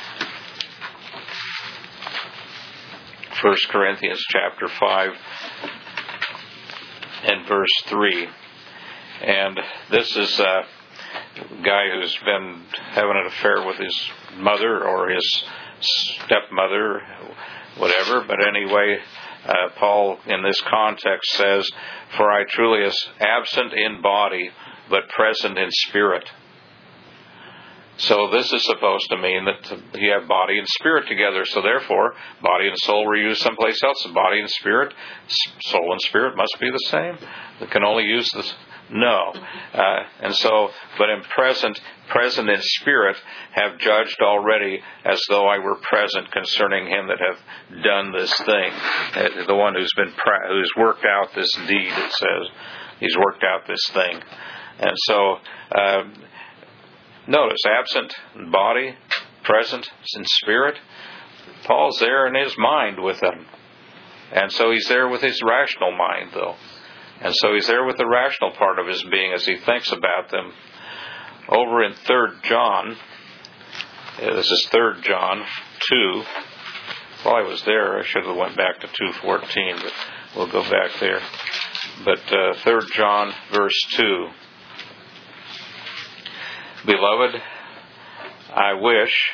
[SPEAKER 1] 1 Corinthians chapter 5 and verse 3, and this is a guy who's been having an affair with his mother or his stepmother, whatever, but anyway, Paul in this context says, "For I truly is absent in body, but present in spirit." So this is supposed to mean that you have body and spirit together. So therefore, body and soul were used someplace else. The body and spirit, soul and spirit must be the same. They can only use this. No. And so, but in present in spirit, have judged already as though I were present concerning him that hath done this thing. The one who's worked out this deed, it says. He's worked out this thing. And so, notice, absent in body, present in spirit. Paul's there in his mind with them. And so he's there with his rational mind, though. And so he's there with the rational part of his being as he thinks about them. Over in 3 John, this is 3 John 2. While I was there, I should have went back to 2:14, but we'll go back there. But 3 John verse 2. "Beloved, I wish,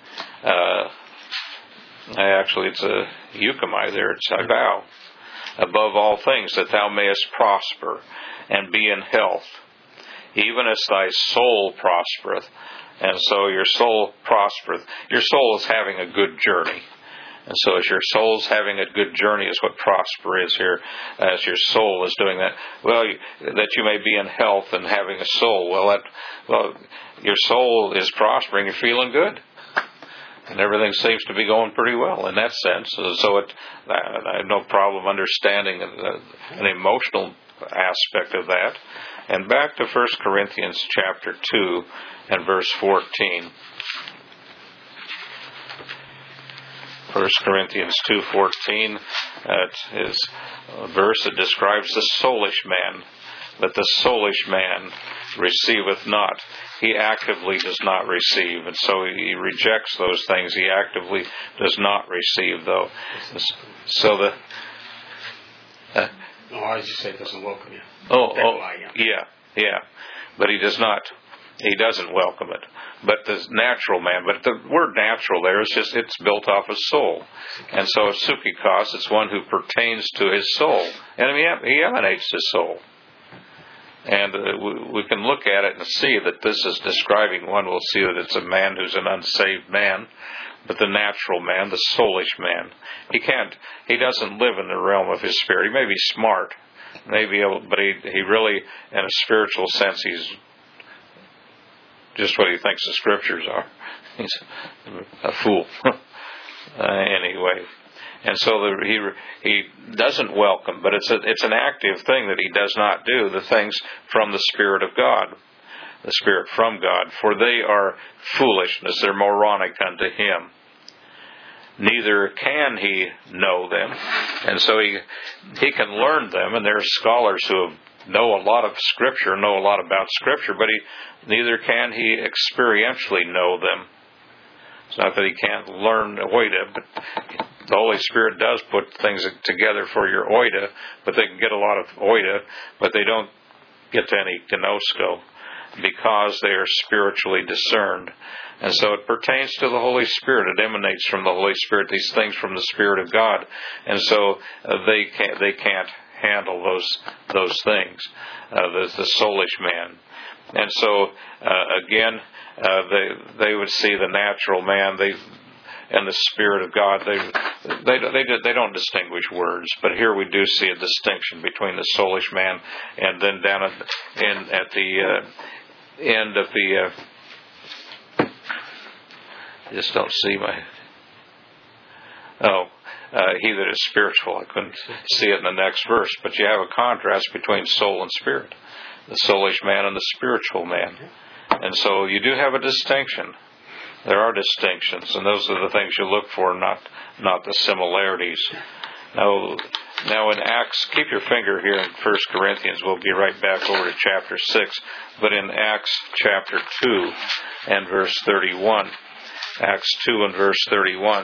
[SPEAKER 1] actually it's a euchomai there, it's I vow, above all things that thou mayest prosper and be in health, even as thy soul prospereth. And so your soul prospereth. Your soul is having a good journey. And so as your soul's having a good journey is what prosper is here, as your soul is doing that. Well, that you may be in health and having a soul. Well, your soul is prospering, you're feeling good. And everything seems to be going pretty well in that sense. So I have no problem understanding an emotional aspect of that. And back to 1 Corinthians chapter 2 and verse 14. 1 Corinthians 2:14 is a verse that describes the soulish man. But the soulish man receiveth not. He actively does not receive. And so he rejects those things. He actively does not receive, though. So the...
[SPEAKER 2] No, I just say it doesn't welcome you.
[SPEAKER 1] Yeah. But he does not. He doesn't welcome it. But the natural man, but the word natural there is just, it's built off a soul. And so psychikos, it's one who pertains to his soul. And he emanates his soul. And we can look at it and see that this is describing one. We'll see that it's a man who's an unsaved man. But the natural man, the soulish man, he doesn't live in the realm of his spirit. He may be smart, but he really, in a spiritual sense, he's just what he thinks the scriptures are. He's a fool. Anyway. And so he doesn't welcome, but it's an active thing that he does not do, the things from the Spirit of God. The Spirit from God, for they are foolishness, they're moronic unto him. Neither can he know them, and so he can learn them, and there are scholars who know a lot of Scripture, know a lot about Scripture, but neither can he experientially know them. It's not that he can't learn oida, but the Holy Spirit does put things together for your oida, but they can get a lot of oida, but they don't get to any gnosko, because they are spiritually discerned. And so it pertains to the Holy Spirit. It emanates from the Holy Spirit, these things from the Spirit of God. And so they can't handle those things, the soulish man. And so again, they would see the natural man, and the Spirit of God. They don't distinguish words, but here we do see a distinction between the soulish man, and then down at the end of the. I just don't see my. He that is spiritual. I couldn't see it in the next verse, but you have a contrast between soul and spirit, the soulish man and the spiritual man, and so you do have a distinction. There are distinctions, and those are the things you look for, not the similarities. Now in Acts, keep your finger here in 1 Corinthians. We'll be right back over to chapter 6. But in Acts chapter 2 and verse 31, Acts 2 and verse 31,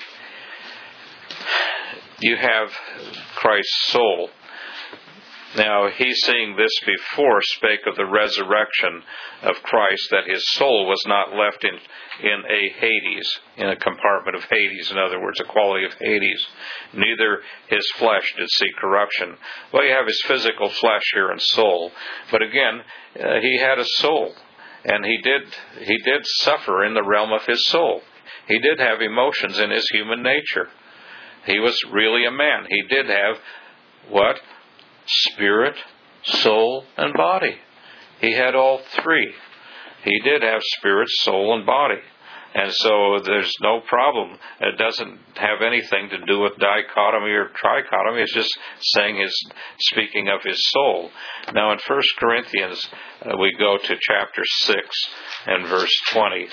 [SPEAKER 1] you have Christ's soul. Now, he, seeing this before, spake of the resurrection of Christ, that his soul was not left in a Hades, in a compartment of Hades, in other words, a quality of Hades. Neither his flesh did see corruption. Well, you have his physical flesh here and soul, but again, he had a soul, and he did suffer in the realm of his soul. He did have emotions in his human nature. He was really a man. He did have what? Spirit, soul, and body. He had all three. He did have spirit, soul, and body. And so there's no problem. It doesn't have anything to do with dichotomy or trichotomy. It's just speaking of his soul. Now in 1 Corinthians, we go to chapter 6 and verse 20.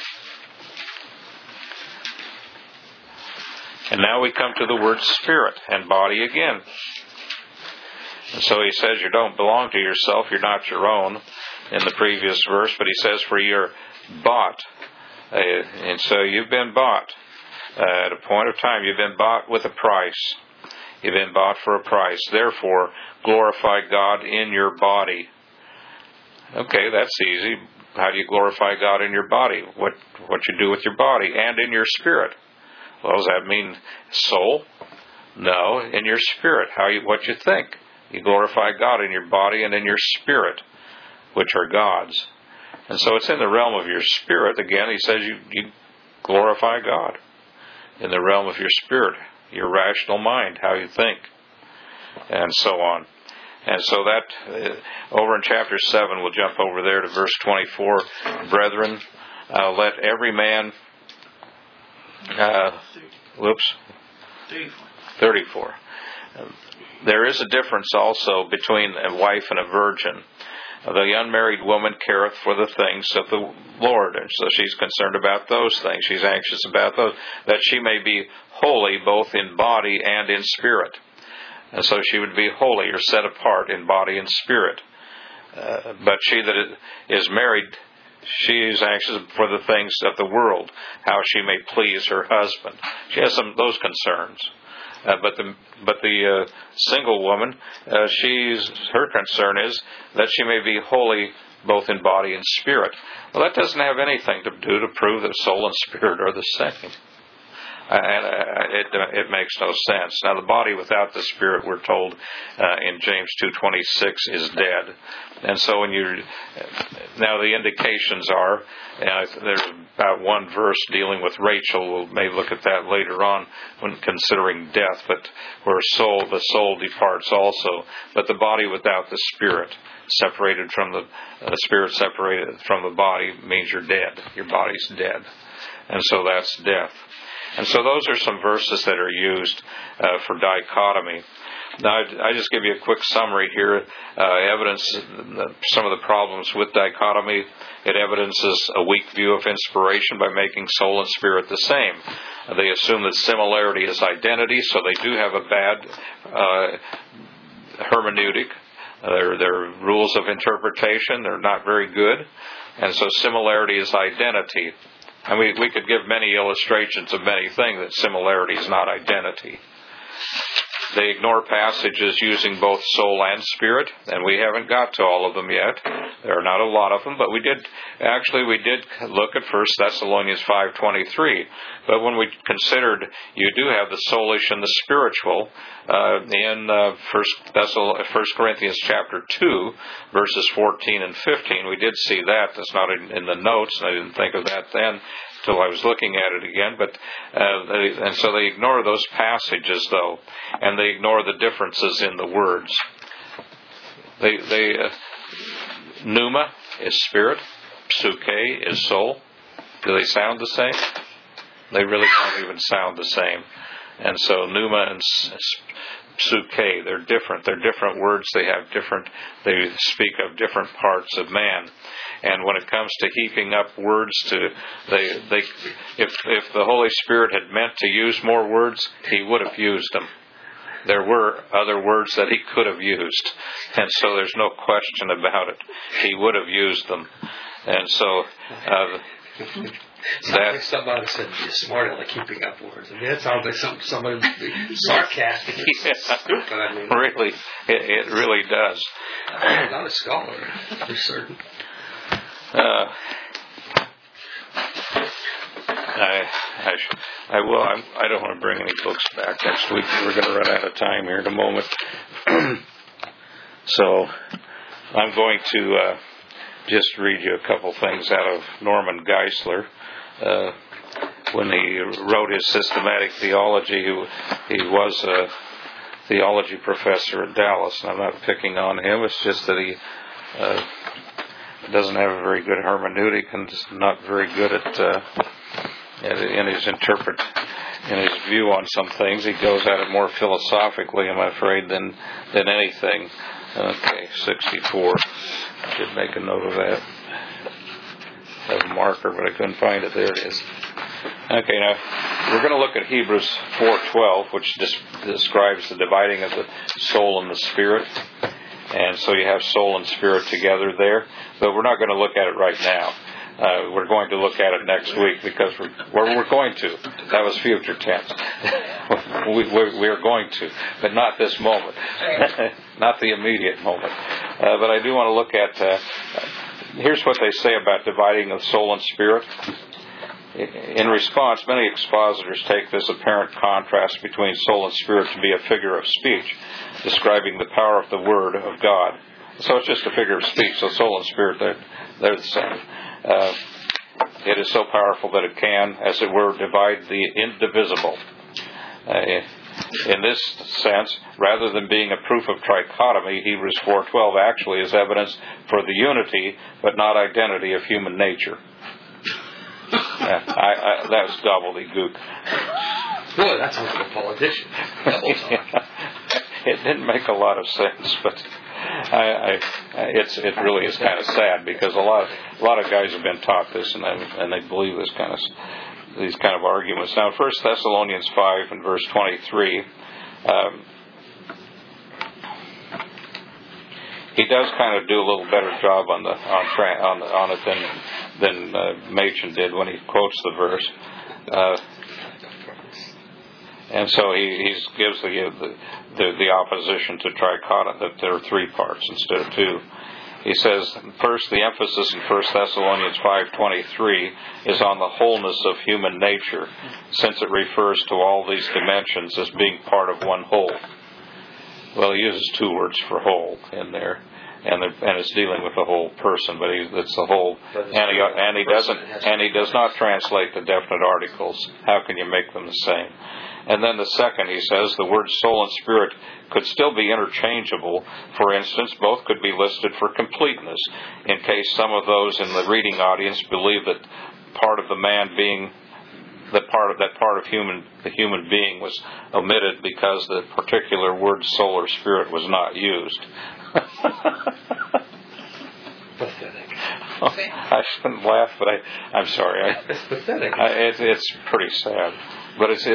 [SPEAKER 1] And now we come to the word spirit and body again. And so he says you don't belong to yourself, you're not your own in the previous verse, but he says for you're bought. And so you've been bought at a point of time. You've been bought with a price. You've been bought for a price. Therefore, glorify God in your body. Okay, that's easy. How do you glorify God in your body? What you do with your body and in your spirit? Well, does that mean soul? No, in your spirit. What you think. You glorify God in your body and in your spirit, which are God's. And so it's in the realm of your spirit. Again, he says you glorify God in the realm of your spirit, your rational mind, how you think, and so on. And so that, over in chapter 7, we'll jump over there to verse 24. Brethren, let every man... 34. There is a difference also between a wife and a virgin. The unmarried woman careth for the things of the Lord, and so she's concerned about those things. She's anxious about those, that she may be holy both in body and in spirit. And so she would be holy or set apart in body and spirit. But she that is married, she is anxious for the things of the world, how she may please her husband. She has those concerns. But the single woman, her concern is that she may be holy both in body and spirit. Well, that doesn't have anything to do to prove that soul and spirit are the same. And it makes no sense. Now, the body without the spirit, we're told in James 2:26, is dead. And so now the indications are, there's about one verse dealing with Rachel. We may look at that later on when considering death, but where the soul departs also. But the body without the spirit, separated from the spirit separated from the body, means you're dead. Your body's dead. And so that's death. And so those are some verses that are used for dichotomy. Now, I just give you a quick summary here. Evidence some of the problems with dichotomy. It evidences a weak view of inspiration by making soul and spirit the same. They assume that similarity is identity, so they do have a bad hermeneutic. Their rules of interpretation, they're not very good. And so similarity is identity. And we could give many illustrations of many things that similarity is not identity. They ignore passages using both soul and spirit, and we haven't got to all of them yet. There are not a lot of them, but we did look at 1 Thessalonians 5:23. But when we considered you do have the soulish and the spiritual in 1 Corinthians chapter 2, verses 14 and 15, we did see that. That's not in the notes, and I didn't think of that then till I was looking at it again. But and so they ignore those passages, though, and they ignore the differences in the words. Pneuma is spirit, psuche is soul. Do they sound the same? They really don't even sound the same. And so pneuma and psuche, they're different. They're different words. They speak of different parts of man. And when it comes to heaping up words, if the Holy Spirit had meant to use more words, He would have used them. There were other words that He could have used, and so there's no question about it. He would have used them, and so
[SPEAKER 2] somebody said you're smart at keeping up words. I mean, that sounds like somebody sarcastic.
[SPEAKER 1] Yeah,
[SPEAKER 2] stupid. I mean,
[SPEAKER 1] really, it really does.
[SPEAKER 2] I'm not a scholar, for certain.
[SPEAKER 1] I will. I don't want to bring any books back next week. We're going to run out of time here in a moment. So I'm going to just read you a couple things out of Norman Geisler. When he wrote his systematic theology, he was a theology professor at Dallas. And I'm not picking on him. It's just that he doesn't have a very good hermeneutic and is not very good in his view on some things. He goes at it more philosophically, I'm afraid, than anything. Okay, 64. I did make a note of that. I have a marker, but I couldn't find it. There it is. Okay, now we're going to look at Hebrews 4:12, which describes the dividing of the soul and the spirit. And so you have soul and spirit together there. But we're not going to look at it right now. We're going to look at it next week because we're going to. That was future tense. We're going to, but not this moment. Not the immediate moment. But I do want to look at here's what they say about dividing of soul and spirit. In response, many expositors take this apparent contrast between soul and spirit to be a figure of speech, describing the power of the Word of God. So it's just a figure of speech. So soul and spirit, they're the same. It is so powerful that it can, as it were, divide the indivisible. In this sense, rather than being a proof of trichotomy, Hebrews 4:12 actually is evidence for the unity, but not identity, of human nature. That was gobbledygook.
[SPEAKER 2] Boy, that sounds like a politician.
[SPEAKER 1] It didn't make a lot of sense, but it really is kind of sad, because a lot of guys have been taught this, and they believe these kind of arguments. Now, 1 Thessalonians 5 and verse 23, he does kind of do a little better job on it than Machen did when he quotes the verse. And so he gives the opposition to trichotomy, that there are 3 parts instead of 2. He says, first, the emphasis in 1 Thessalonians 5:23 is on the wholeness of human nature, since it refers to all these dimensions as being part of one whole. Well, he uses 2 words for whole in there, and it's dealing with the whole person, but it's the whole. And he does not translate the definite articles. How can you make them the same? And then the second, he says, the words soul and spirit could still be interchangeable. For instance, both could be listed for completeness, in case some of those in the reading audience believe that part of the man being the human being was omitted because the particular word soul or spirit was not used.
[SPEAKER 2] Pathetic.
[SPEAKER 1] I shouldn't laugh, but I'm sorry.
[SPEAKER 2] It's pathetic.
[SPEAKER 1] It's pretty sad, but it's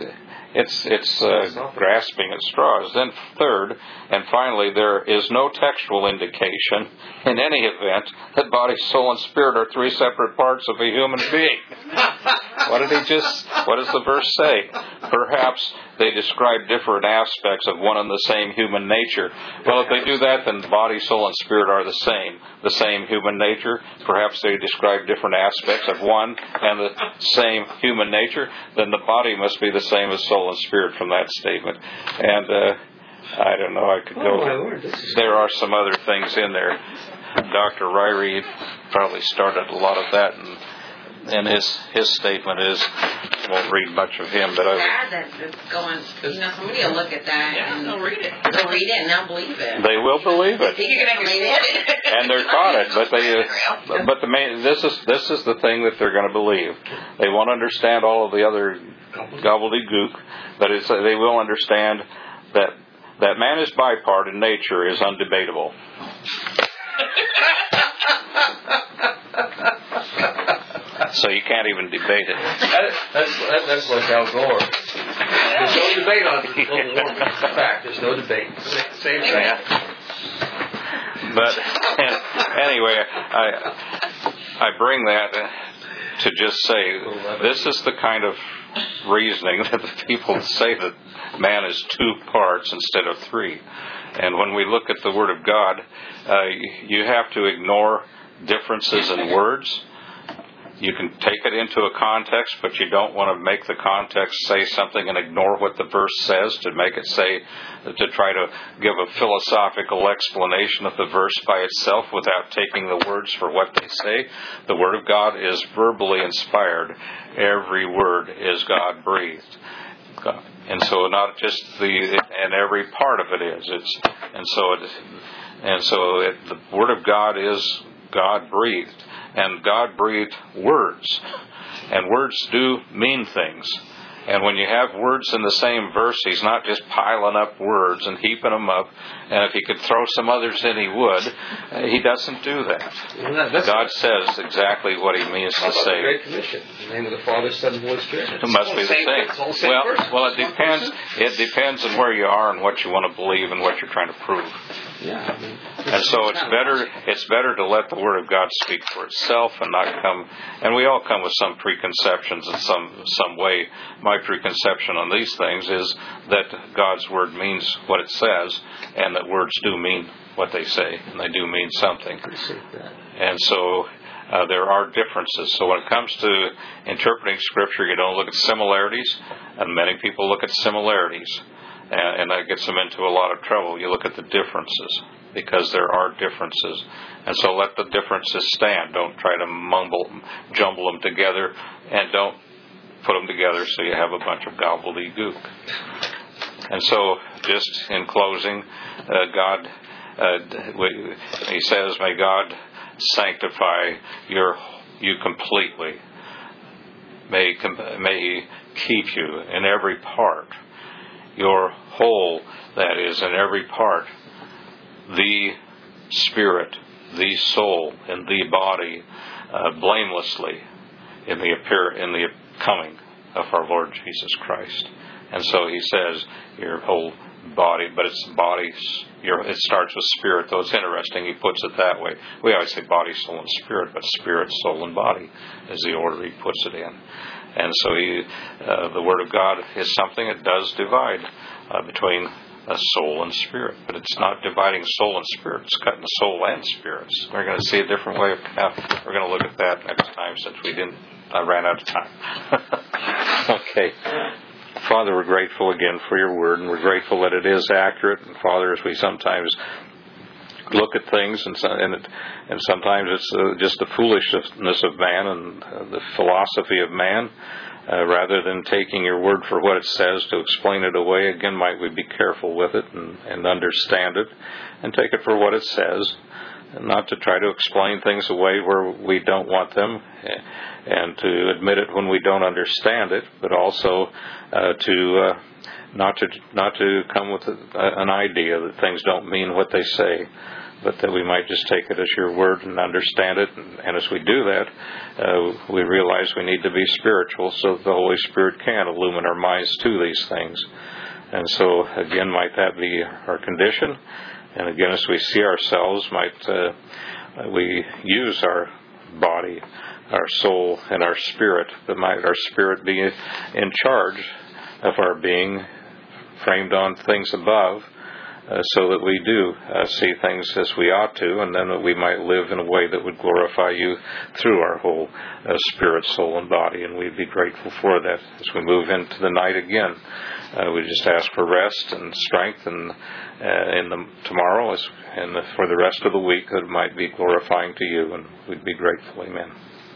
[SPEAKER 1] grasping at straws. Then third, and finally, there is no textual indication in any event that body, soul, and spirit are 3 separate parts of a human being. What does the verse say? Perhaps they describe different aspects of one and the same human nature. Well, if they do that, then body, soul, and spirit are the same human nature. Perhaps they describe different aspects of one and the same human nature. Then the body must be the same as soul and spirit from that statement. And I don't know, I could go.
[SPEAKER 2] Oh, my Lord,
[SPEAKER 1] there are some other things in there. Dr. Ryrie probably started a lot of that, and his statement is, I won't read much of him, but
[SPEAKER 3] that's going, somebody will look at that and they'll read it. They'll read it and they'll believe it.
[SPEAKER 1] They will believe it. And they're taught it, but this is the thing that they're going to believe. They won't understand all of the other gobbledygook, but they will understand that man is bipart in nature is undebatable. So you can't even debate it.
[SPEAKER 2] That's like Al Gore. There's no debate on global warming. It's a fact. There's no debate. Same thing.
[SPEAKER 1] But anyway, I bring that to just say this is the kind of reasoning that the people say that man is 2 parts instead of 3. And when we look at the Word of God, you have to ignore differences in words. You can take it into a context, but you don't want to make the context say something and ignore what the verse says to make it say, to try to give a philosophical explanation of the verse by itself without taking the words for what they say. The Word of God is verbally inspired. Every word is God-breathed. And so not just and every part of it is. The Word of God is God-breathed. And God breathed words. And words do mean things. And when you have words in the same verse, He's not just piling up words and heaping them up. And if He could throw some others in, He would. He doesn't do that. God says exactly what He means to say.
[SPEAKER 2] The Great Commission. In the name of the Father, Son, and Holy Spirit.
[SPEAKER 1] It must be the same. Well, it depends. It depends on where you are and what you want to believe and what you're trying to prove.
[SPEAKER 2] Yeah.
[SPEAKER 1] And so it's better to let the Word of God speak for itself and not come. And we all come with some preconceptions in some way. My preconception on these things is that God's Word means what it says, and that words do mean what they say, and they do mean something. And so there are differences. So when it comes to interpreting Scripture, you don't look at similarities, and many people look at similarities, and that gets them into a lot of trouble. You look at the differences, because there are differences. And so let the differences stand. Don't try to jumble them together, and don't put them together so you have a bunch of gobbledygook. And so, just in closing, he says, may God sanctify you completely. May He keep you in every part, your whole, that is, in every part, the spirit, the soul, and the body, blamelessly in the coming of our Lord Jesus Christ. And so he says, your whole body, but it's body. It starts with spirit, though it's interesting he puts it that way. We always say body, soul, and spirit, but spirit, soul, and body is the order he puts it in. And so the Word of God is something that does divide between soul and spirit, but it's not dividing soul and spirit. It's cutting soul and spirits. We're going to see a different way of. We're going to look at that next time, since I ran out of time. Okay. Father, we're grateful again for your word, and we're grateful that it is accurate. And Father, as we sometimes look at things, and sometimes it's just the foolishness of man and the philosophy of man, rather than taking your word for what it says to explain it away. Again, might we be careful with it and understand it, and take it for what it says, and not to try to explain things away where we don't want them, and to admit it when we don't understand it, but also to not to come with an idea that things don't mean what they say, but that we might just take it as your word and understand it. And as we do that, we realize we need to be spiritual, so that the Holy Spirit can illumine our minds to these things. And so, again, might that be our condition. And again, as we see ourselves, might we use our body, our soul, and our spirit, but might our spirit be in charge of our being, framed on things above, so that we do see things as we ought to, and then that we might live in a way that would glorify you through our whole spirit, soul, and body. And we'd be grateful for that as we move into the night again. We just ask for rest and strength, and tomorrow and for the rest of the week, that it might be glorifying to you, and we'd be grateful. Amen.